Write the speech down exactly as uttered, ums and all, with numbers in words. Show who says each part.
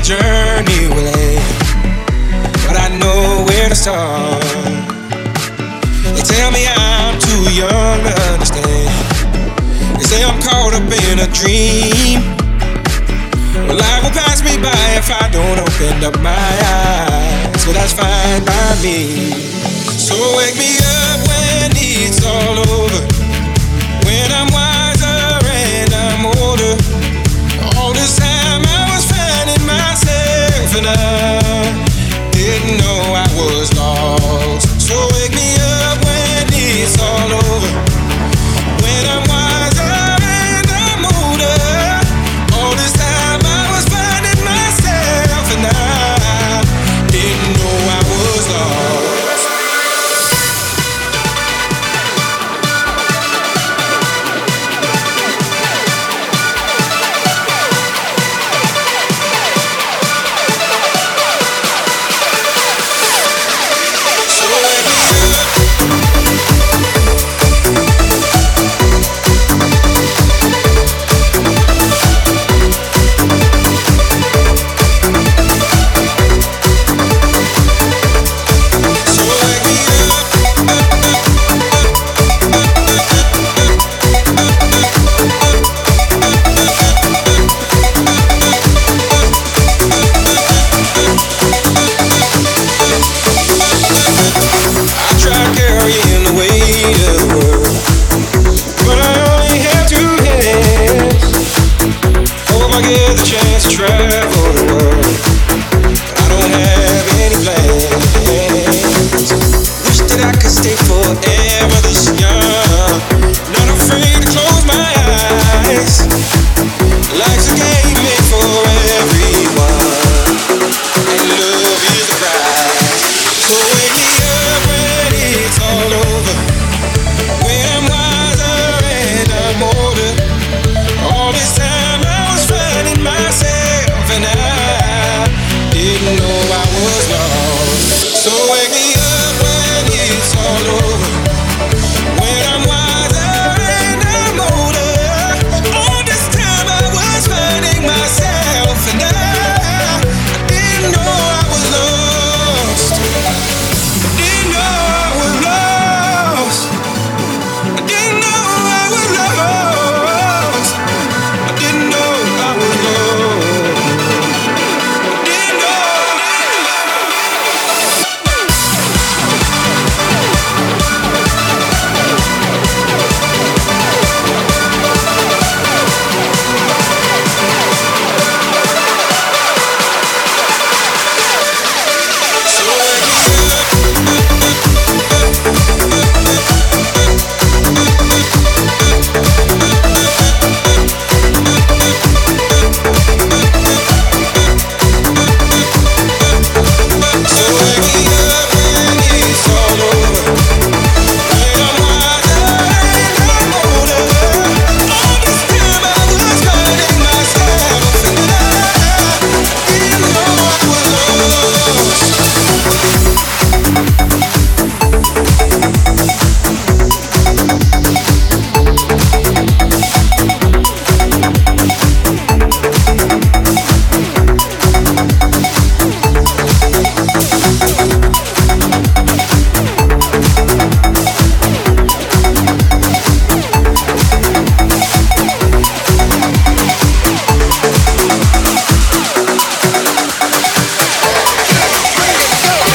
Speaker 1: journey will end, but I know where to start. They tell me I'm too young to understand. They say I'm caught up in a dream. Well, life will pass me by if I don't open up my eyes. So that's fine by me. So wake me up when it's all over, when I'm wiser and I'm older. All this time I was finding myself and I didn't know I was lost. So wake me up when it's all over, when I'm wiser and I'm older. All this time I was finding myself and I didn't know I was lost. Life's a game made for every